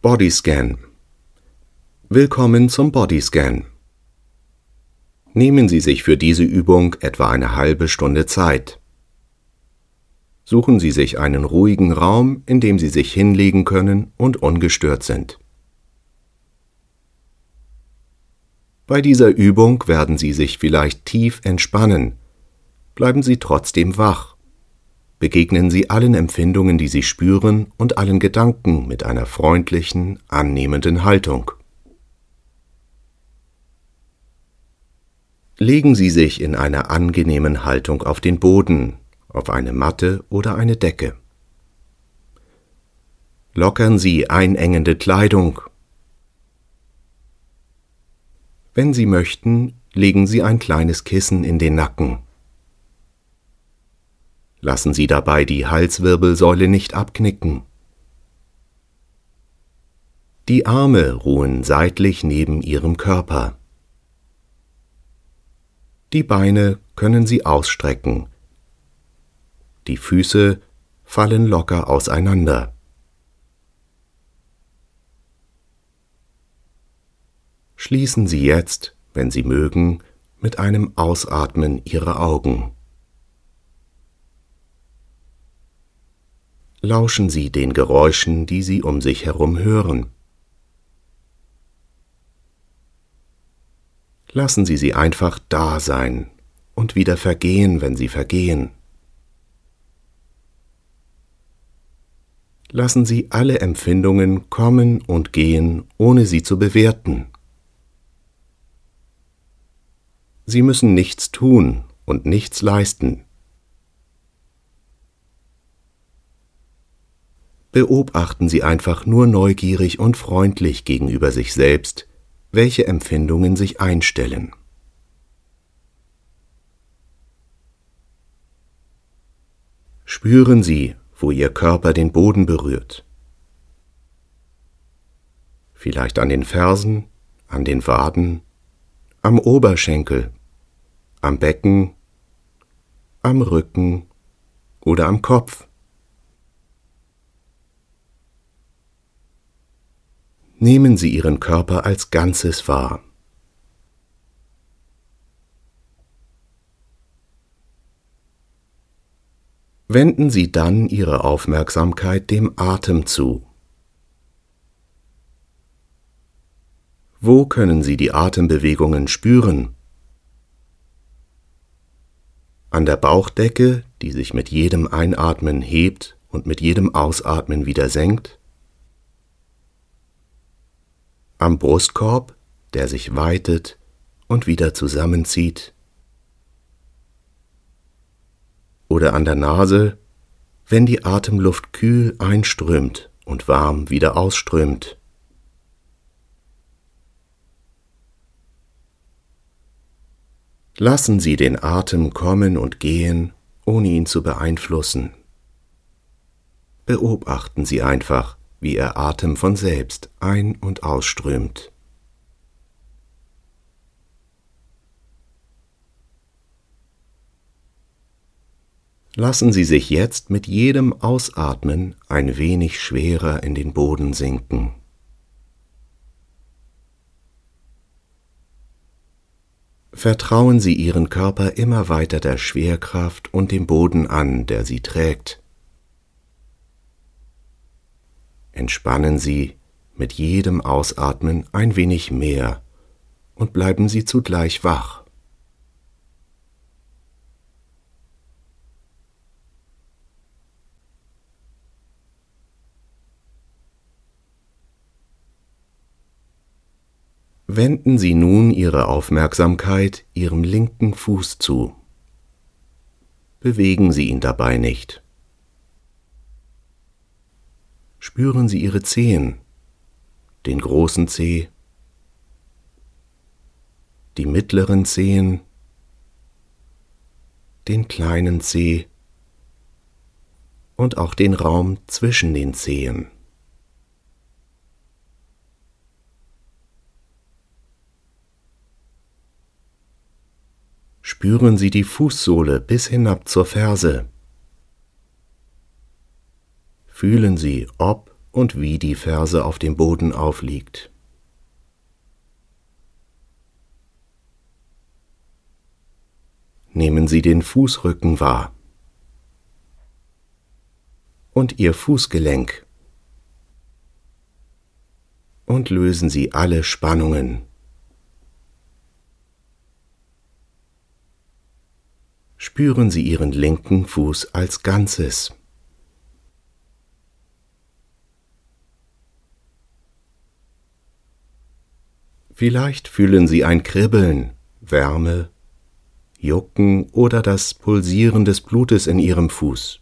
Bodyscan. Willkommen zum Bodyscan. Nehmen Sie sich für diese Übung etwa eine halbe Stunde Zeit. Suchen Sie sich einen ruhigen Raum, in dem Sie sich hinlegen können und ungestört sind. Bei dieser Übung werden Sie sich vielleicht tief entspannen. Bleiben Sie trotzdem wach. Begegnen Sie allen Empfindungen, die Sie spüren, und allen Gedanken mit einer freundlichen, annehmenden Haltung. Legen Sie sich in einer angenehmen Haltung auf den Boden, auf eine Matte oder eine Decke. Lockern Sie einengende Kleidung. Wenn Sie möchten, legen Sie ein kleines Kissen in den Nacken. Lassen Sie dabei die Halswirbelsäule nicht abknicken. Die Arme ruhen seitlich neben Ihrem Körper. Die Beine können Sie ausstrecken. Die Füße fallen locker auseinander. Schließen Sie jetzt, wenn Sie mögen, mit einem Ausatmen Ihre Augen. Lauschen Sie den Geräuschen, die Sie um sich herum hören. Lassen Sie sie einfach da sein und wieder vergehen, wenn sie vergehen. Lassen Sie alle Empfindungen kommen und gehen, ohne sie zu bewerten. Sie müssen nichts tun und nichts leisten. Beobachten Sie einfach nur neugierig und freundlich gegenüber sich selbst, welche Empfindungen sich einstellen. Spüren Sie, wo Ihr Körper den Boden berührt. Vielleicht an den Fersen, an den Waden, am Oberschenkel, am Becken, am Rücken oder am Kopf. Nehmen Sie Ihren Körper als Ganzes wahr. Wenden Sie dann Ihre Aufmerksamkeit dem Atem zu. Wo können Sie die Atembewegungen spüren? An der Bauchdecke, die sich mit jedem Einatmen hebt und mit jedem Ausatmen wieder senkt? Am Brustkorb, der sich weitet und wieder zusammenzieht? Oder an der Nase, wenn die Atemluft kühl einströmt und warm wieder ausströmt? Lassen Sie den Atem kommen und gehen, ohne ihn zu beeinflussen. Beobachten Sie einfach, wie Ihr Atem von selbst ein- und ausströmt. Lassen Sie sich jetzt mit jedem Ausatmen ein wenig schwerer in den Boden sinken. Vertrauen Sie Ihren Körper immer weiter der Schwerkraft und dem Boden an, der Sie trägt. Entspannen Sie mit jedem Ausatmen ein wenig mehr und bleiben Sie zugleich wach. Wenden Sie nun Ihre Aufmerksamkeit Ihrem linken Fuß zu. Bewegen Sie ihn dabei nicht. Spüren Sie Ihre Zehen, den großen Zeh, die mittleren Zehen, den kleinen Zeh und auch den Raum zwischen den Zehen. Spüren Sie die Fußsohle bis hinab zur Ferse. Fühlen Sie, ob und wie die Ferse auf dem Boden aufliegt. Nehmen Sie den Fußrücken wahr und Ihr Fußgelenk und lösen Sie alle Spannungen. Spüren Sie Ihren linken Fuß als Ganzes. Vielleicht fühlen Sie ein Kribbeln, Wärme, Jucken oder das Pulsieren des Blutes in Ihrem Fuß.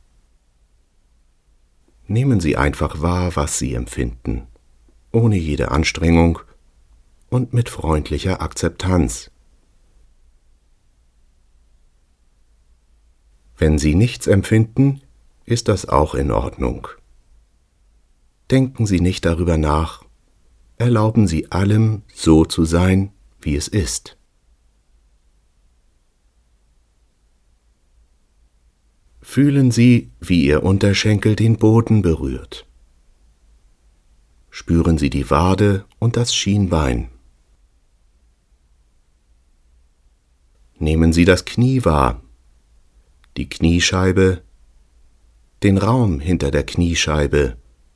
Nehmen Sie einfach wahr, was Sie empfinden, ohne jede Anstrengung und mit freundlicher Akzeptanz. Wenn Sie nichts empfinden, ist das auch in Ordnung. Denken Sie nicht darüber nach, erlauben Sie allem so zu sein, wie es ist. Fühlen Sie, wie Ihr Unterschenkel den Boden berührt. Spüren Sie die Wade und das Schienbein. Nehmen Sie das Knie wahr, die Kniescheibe, den Raum hinter der Kniescheibe,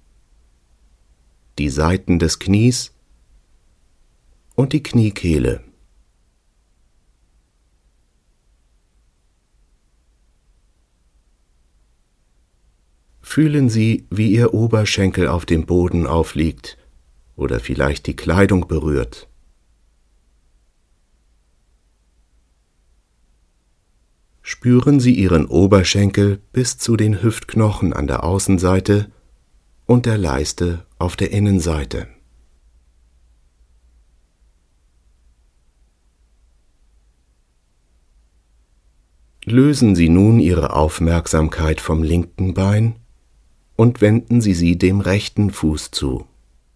die Seiten des Knies und die Kniekehle. Fühlen Sie, wie Ihr Oberschenkel auf dem Boden aufliegt oder vielleicht die Kleidung berührt. Spüren Sie Ihren Oberschenkel bis zu den Hüftknochen an der Außenseite und der Leiste auf der Innenseite. Lösen Sie nun Ihre Aufmerksamkeit vom linken Bein und wenden Sie sie dem rechten Fuß zu.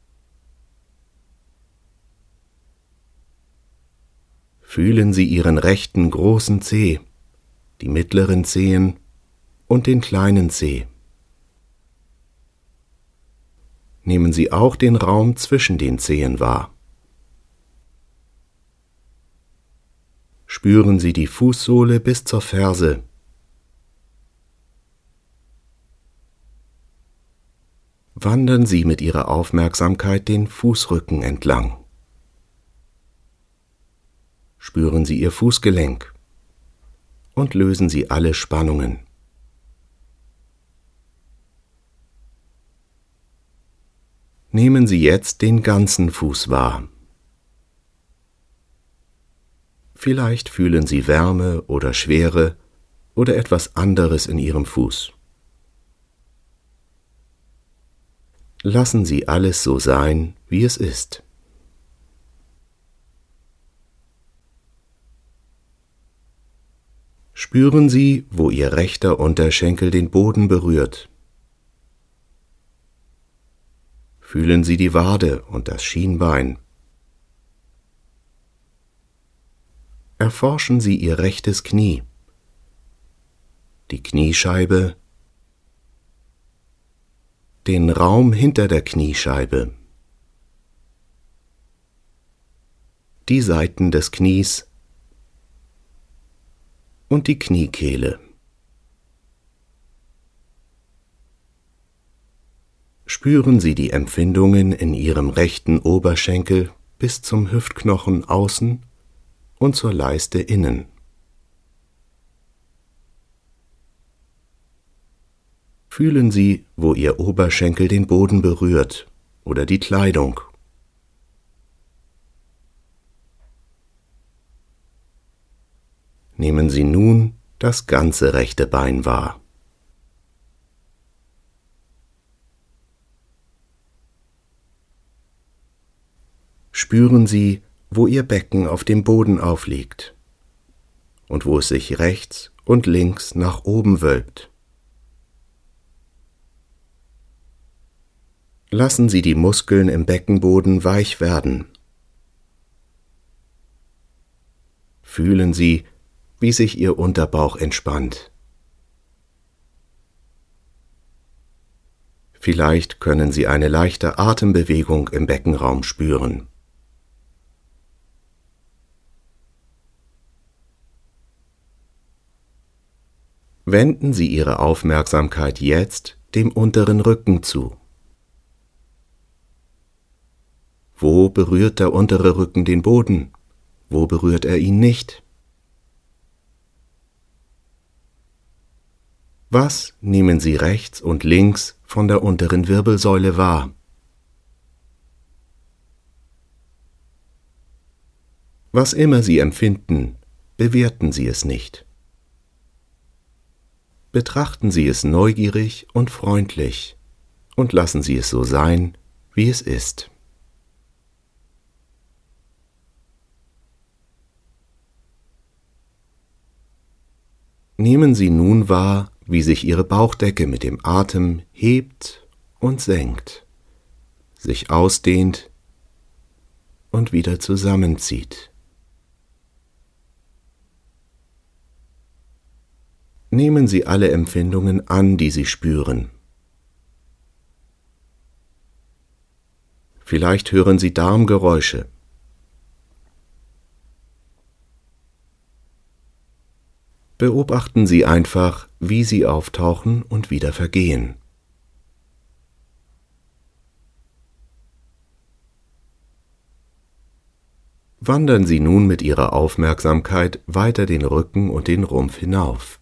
Fühlen Sie Ihren rechten großen Zeh, die mittleren Zehen und den kleinen Zeh. Nehmen Sie auch den Raum zwischen den Zehen wahr. Spüren Sie die Fußsohle bis zur Ferse. Wandern Sie mit Ihrer Aufmerksamkeit den Fußrücken entlang. Spüren Sie Ihr Fußgelenk und lösen Sie alle Spannungen. Nehmen Sie jetzt den ganzen Fuß wahr. Vielleicht fühlen Sie Wärme oder Schwere oder etwas anderes in Ihrem Fuß. Lassen Sie alles so sein, wie es ist. Spüren Sie, wo Ihr rechter Unterschenkel den Boden berührt. Fühlen Sie die Wade und das Schienbein. Erforschen Sie Ihr rechtes Knie, die Kniescheibe, den Raum hinter der Kniescheibe, die Seiten des Knies und die Kniekehle. Spüren Sie die Empfindungen in Ihrem rechten Oberschenkel bis zum Hüftknochen außen und zur Leiste innen. Fühlen Sie, wo Ihr Oberschenkel den Boden berührt oder die Kleidung. Nehmen Sie nun das ganze rechte Bein wahr. Spüren Sie, wo Ihr Becken auf dem Boden aufliegt und wo es sich rechts und links nach oben wölbt. Lassen Sie die Muskeln im Beckenboden weich werden. Fühlen Sie, wie sich Ihr Unterbauch entspannt. Vielleicht können Sie eine leichte Atembewegung im Beckenraum spüren. Wenden Sie Ihre Aufmerksamkeit jetzt dem unteren Rücken zu. Wo berührt der untere Rücken den Boden? Wo berührt er ihn nicht? Was nehmen Sie rechts und links von der unteren Wirbelsäule wahr? Was immer Sie empfinden, bewerten Sie es nicht. Betrachten Sie es neugierig und freundlich und lassen Sie es so sein, wie es ist. Nehmen Sie nun wahr, wie sich Ihre Bauchdecke mit dem Atem hebt und senkt, sich ausdehnt und wieder zusammenzieht. Nehmen Sie alle Empfindungen an, die Sie spüren. Vielleicht hören Sie Darmgeräusche. Beobachten Sie einfach, wie sie auftauchen und wieder vergehen. Wandern Sie nun mit Ihrer Aufmerksamkeit weiter den Rücken und den Rumpf hinauf.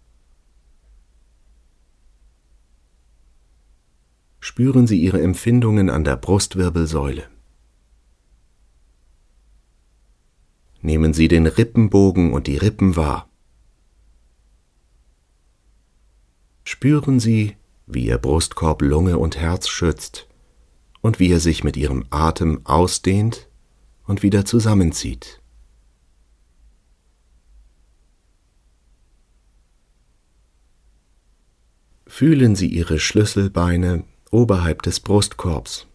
Spüren Sie Ihre Empfindungen an der Brustwirbelsäule. Nehmen Sie den Rippenbogen und die Rippen wahr. Spüren Sie, wie Ihr Brustkorb Lunge und Herz schützt und wie er sich mit Ihrem Atem ausdehnt und wieder zusammenzieht. Fühlen Sie Ihre Schlüsselbeine oberhalb des Brustkorbs.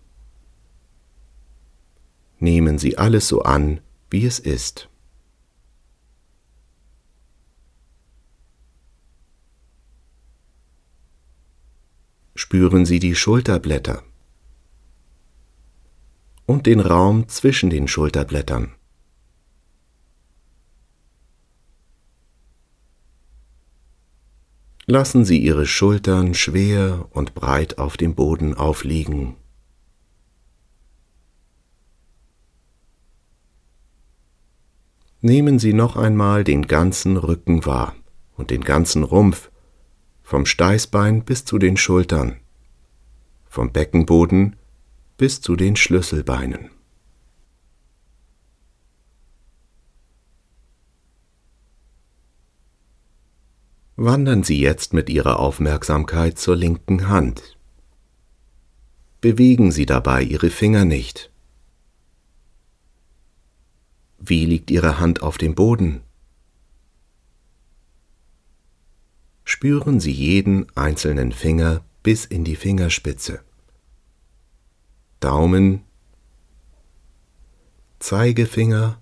Nehmen Sie alles so an, wie es ist. Spüren Sie die Schulterblätter und den Raum zwischen den Schulterblättern. Lassen Sie Ihre Schultern schwer und breit auf dem Boden aufliegen. Nehmen Sie noch einmal den ganzen Rücken wahr und den ganzen Rumpf, vom Steißbein bis zu den Schultern, vom Beckenboden bis zu den Schlüsselbeinen. Wandern Sie jetzt mit Ihrer Aufmerksamkeit zur linken Hand. Bewegen Sie dabei Ihre Finger nicht. Wie liegt Ihre Hand auf dem Boden? Spüren Sie jeden einzelnen Finger bis in die Fingerspitze. Daumen, Zeigefinger,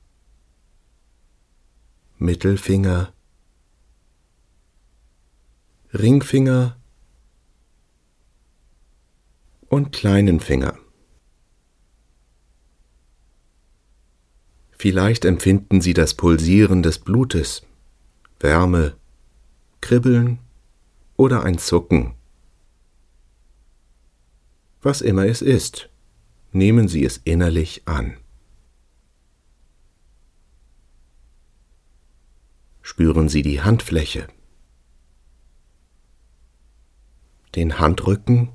Mittelfinger, Ringfinger und kleinen Finger. Vielleicht empfinden Sie das Pulsieren des Blutes, Wärme, Kribbeln oder ein Zucken. Was immer es ist, nehmen Sie es innerlich an. Spüren Sie die Handfläche, den Handrücken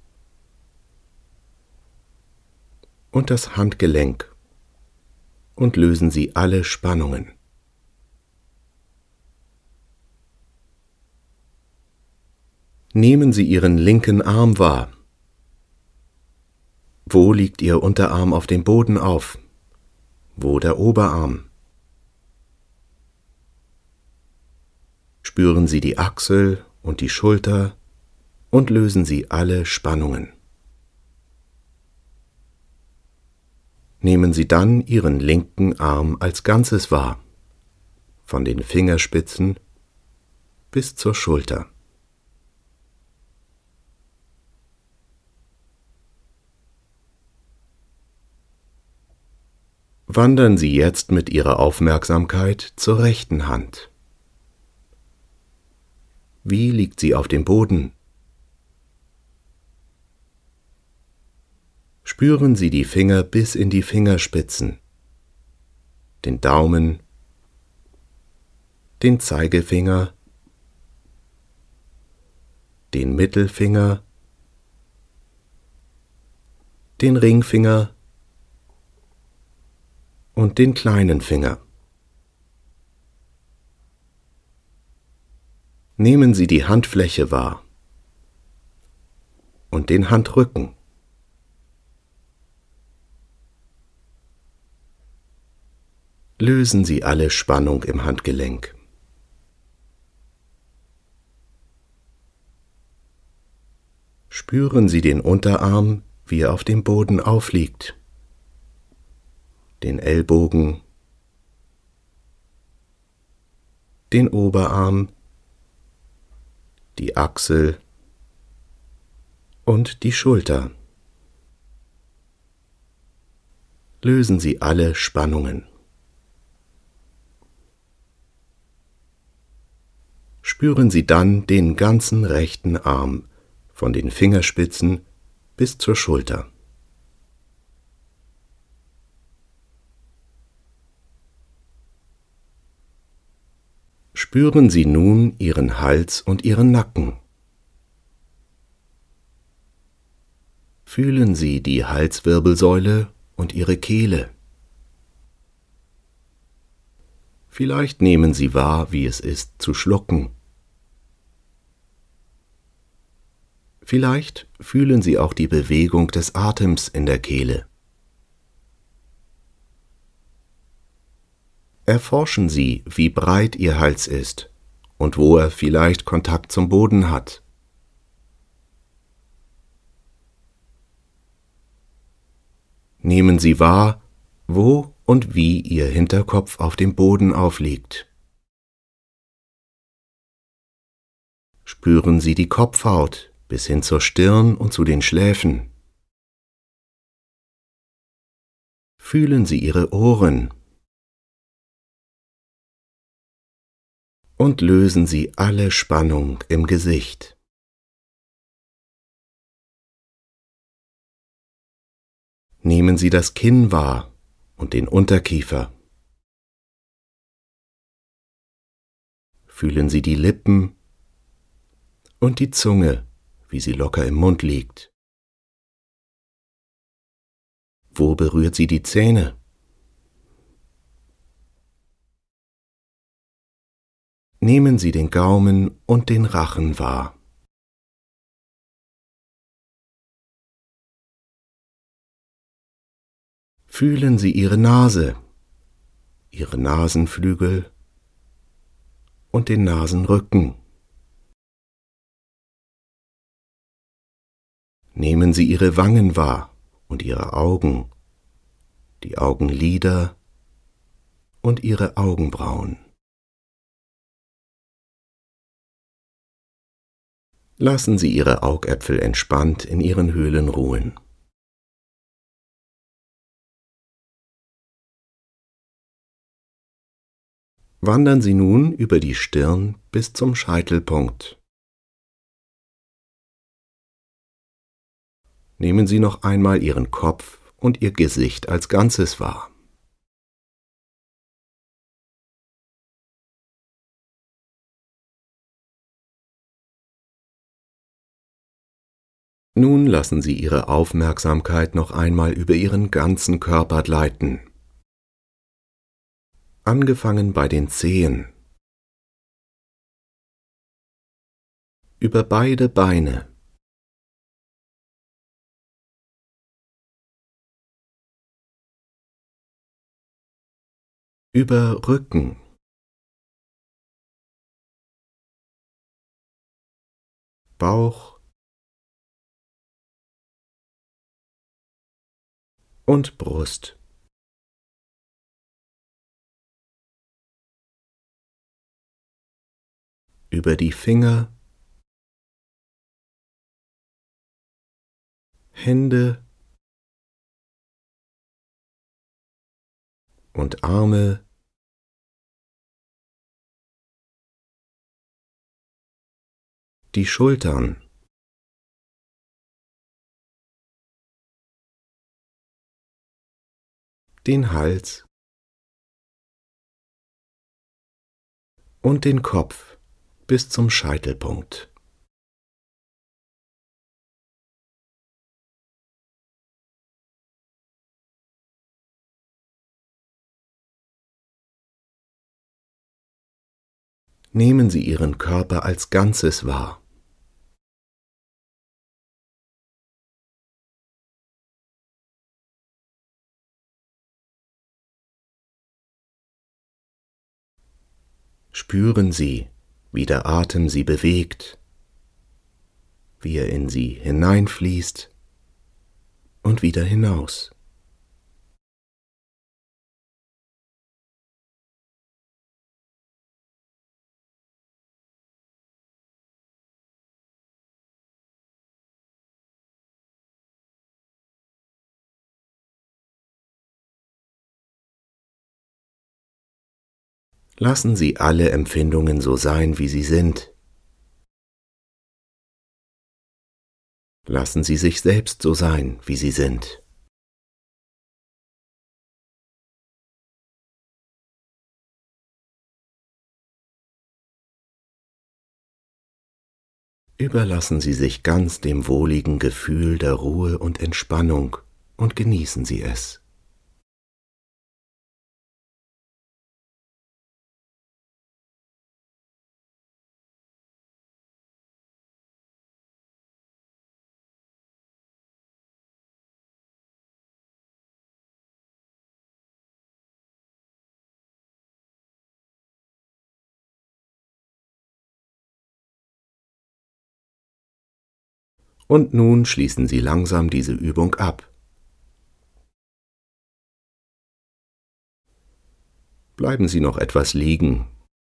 und das Handgelenk und lösen Sie alle Spannungen. Nehmen Sie Ihren linken Arm wahr. Wo liegt Ihr Unterarm auf dem Boden auf? Wo der Oberarm? Spüren Sie die Achsel und die Schulter und lösen Sie alle Spannungen. Nehmen Sie dann Ihren linken Arm als Ganzes wahr, von den Fingerspitzen bis zur Schulter. Wandern Sie jetzt mit Ihrer Aufmerksamkeit zur rechten Hand. Wie liegt sie auf dem Boden? Spüren Sie die Finger bis in die Fingerspitzen, den Daumen, den Zeigefinger, den Mittelfinger, den Ringfinger und den kleinen Finger. Nehmen Sie die Handfläche wahr und den Handrücken. Lösen Sie alle Spannung im Handgelenk. Spüren Sie den Unterarm, wie er auf dem Boden aufliegt, den Ellbogen, den Oberarm, die Achsel und die Schulter. Lösen Sie alle Spannungen. Spüren Sie dann den ganzen rechten Arm, von den Fingerspitzen bis zur Schulter. Spüren Sie nun Ihren Hals und Ihren Nacken. Fühlen Sie die Halswirbelsäule und Ihre Kehle. Vielleicht nehmen Sie wahr, wie es ist, zu schlucken. Vielleicht fühlen Sie auch die Bewegung des Atems in der Kehle. Erforschen Sie, wie breit Ihr Hals ist und wo er vielleicht Kontakt zum Boden hat. Nehmen Sie wahr, wo und wie Ihr Hinterkopf auf dem Boden aufliegt. Spüren Sie die Kopfhaut bis hin zur Stirn und zu den Schläfen. Fühlen Sie Ihre Ohren und lösen Sie alle Spannung im Gesicht. Nehmen Sie das Kinn wahr und den Unterkiefer. Fühlen Sie die Lippen und die Zunge, wie sie locker im Mund liegt. Wo berührt sie die Zähne? Nehmen Sie den Gaumen und den Rachen wahr. Fühlen Sie Ihre Nase, Ihre Nasenflügel und den Nasenrücken. Nehmen Sie Ihre Wangen wahr und Ihre Augen, die Augenlider und Ihre Augenbrauen. Lassen Sie Ihre Augäpfel entspannt in Ihren Höhlen ruhen. Wandern Sie nun über die Stirn bis zum Scheitelpunkt. Nehmen Sie noch einmal Ihren Kopf und Ihr Gesicht als Ganzes wahr. Nun lassen Sie Ihre Aufmerksamkeit noch einmal über Ihren ganzen Körper gleiten. Angefangen bei den Zehen, über beide Beine, über Rücken, Bauch und Brust. Über die Finger, Hände und Arme, die Schultern, den Hals und den Kopf bis zum Scheitelpunkt. Nehmen Sie Ihren Körper als Ganzes wahr. Spüren Sie, wie der Atem Sie bewegt, wie er in Sie hineinfließt und wieder hinaus. Lassen Sie alle Empfindungen so sein, wie sie sind. Lassen Sie sich selbst so sein, wie Sie sind. Überlassen Sie sich ganz dem wohligen Gefühl der Ruhe und Entspannung und genießen Sie es. Und nun schließen Sie langsam diese Übung ab. Bleiben Sie noch etwas liegen.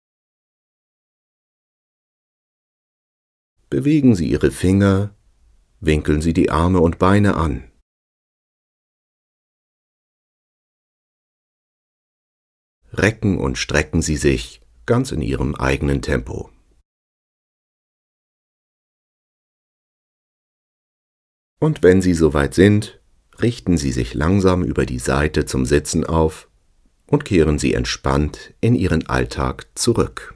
Bewegen Sie Ihre Finger, winkeln Sie die Arme und Beine an. Recken und strecken Sie sich ganz in Ihrem eigenen Tempo. Und wenn Sie soweit sind, richten Sie sich langsam über die Seite zum Sitzen auf und kehren Sie entspannt in Ihren Alltag zurück.